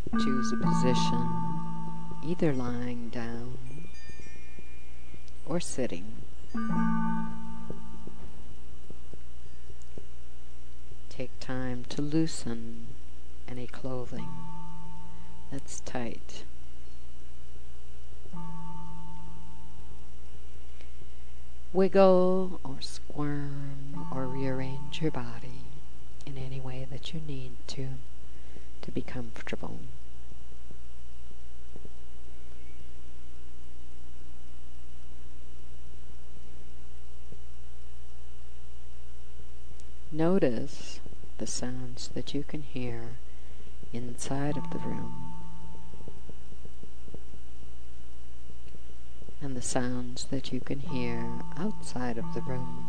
Choose a position, either lying down or sitting. Take time to loosen any clothing that's tight. Wiggle or squirm or rearrange your body in any way that you need to be comfortable. Notice the sounds that you can hear inside of the room and the sounds that you can hear outside of the room.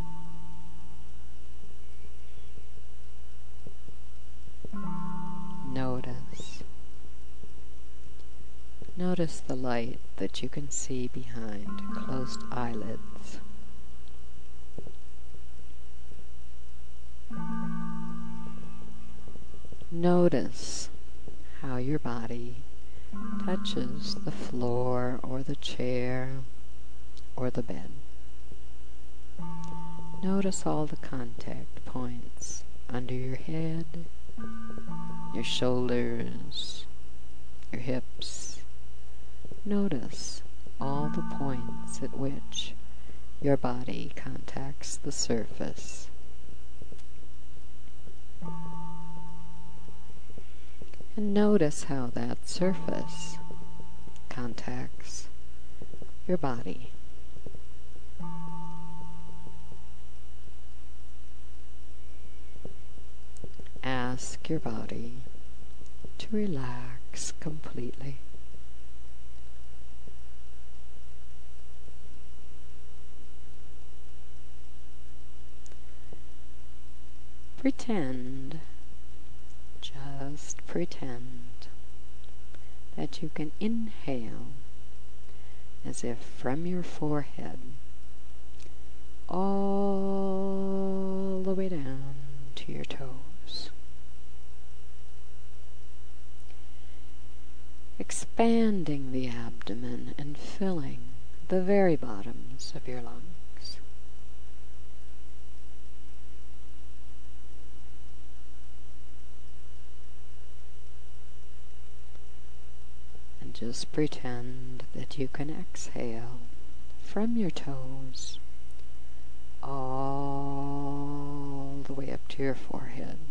Notice the light that you can see behind closed eyelids. Notice how your body touches the floor or the chair or the bed. Notice all the contact points under your head, your shoulders, your hips. Notice all the points at which your body contacts the surface. And notice how that surface contacts your body. Ask your body to relax completely. Just pretend that you can inhale as if from your forehead all the way down to your toes. Expanding the abdomen and filling the very bottoms of your lungs. And just pretend that you can exhale from your toes all the way up to your forehead.